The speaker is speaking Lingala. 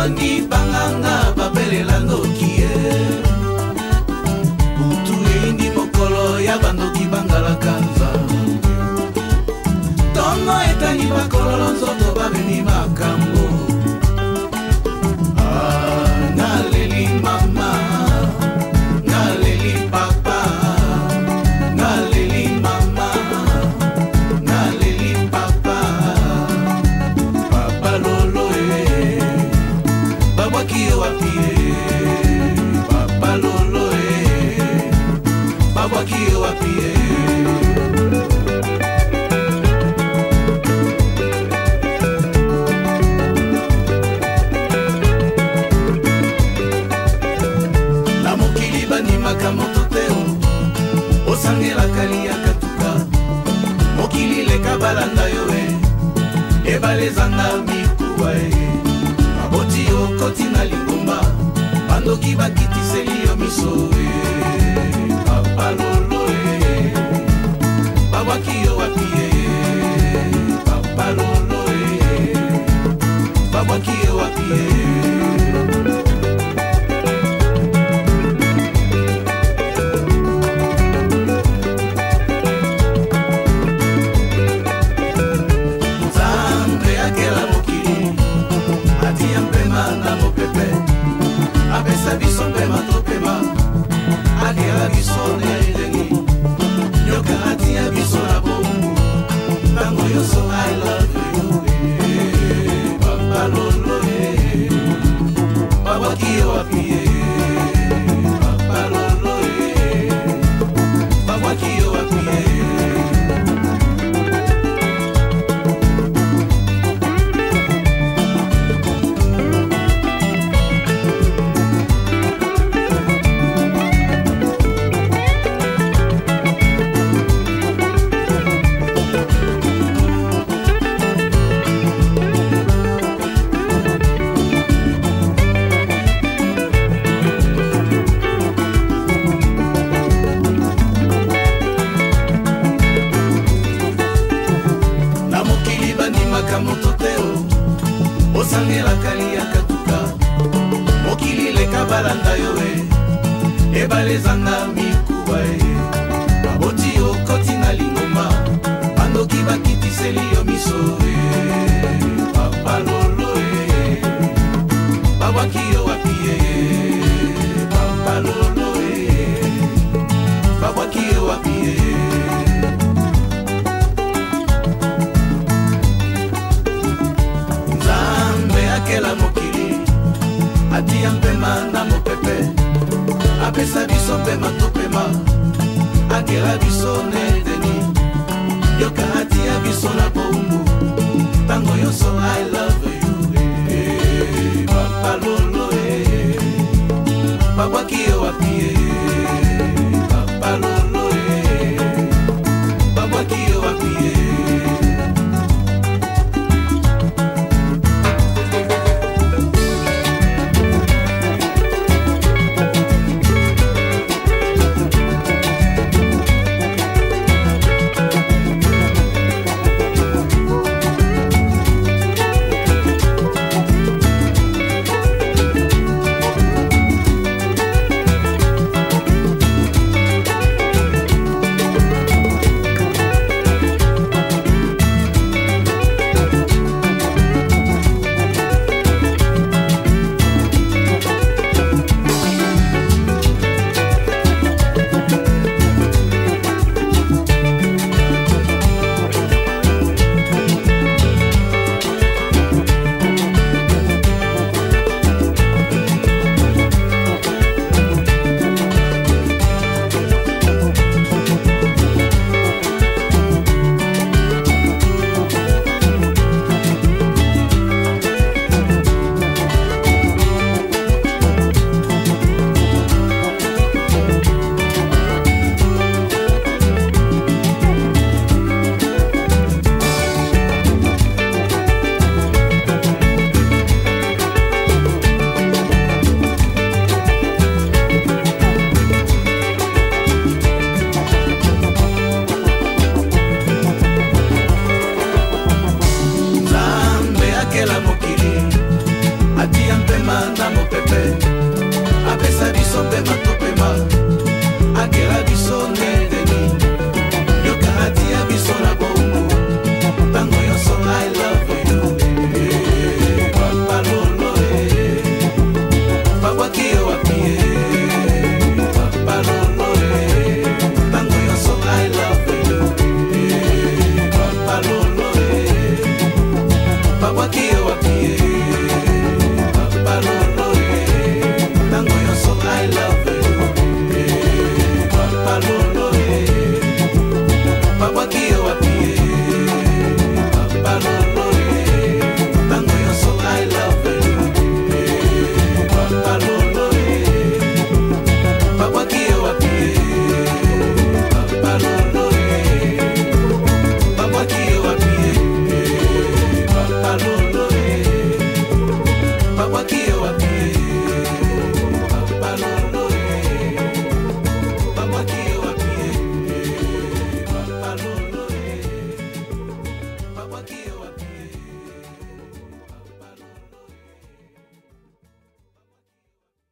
Bani banganga babelela ndoki butu eindi mokolo ya bandoki bangalaka nzambe tono etani bakololo nzoto babemi makambo ngaleli mama ngaleli papa ngaleli mama ngaleli papa papa lolo babwaki yo wapi papa lolo babwaki yo wapi na mokili banimaka moto te osangelaka liyaka tuka mokili leka balanda yo ebalezanga mikuwa baboti okoti na lingomba bandoki bakitiseli yo miso papa lolo babwaki yo wapi papa lolo babwaki yo wapi apesa biso pema topema akela biso neleni nyoka atia biso na bomu tango yoso I love you papa lolo babwaki yo wapi papa lolo babwaki yo wapi moto teo osangelaka liyaka tuka mokili leka balanda yo ebalezanga mikuwa baboti okoti na lingomba bandoki bakitiseli yo miso papa lolo babwaki yo wapi papa lolo babwaki yo wapi akela mokili atia mpema na mopepe apesa biso mpema topema akela biso nedeni yoka atia biso na bombu tango yoso I love you papa lolo babwaki yo wapi papa lolo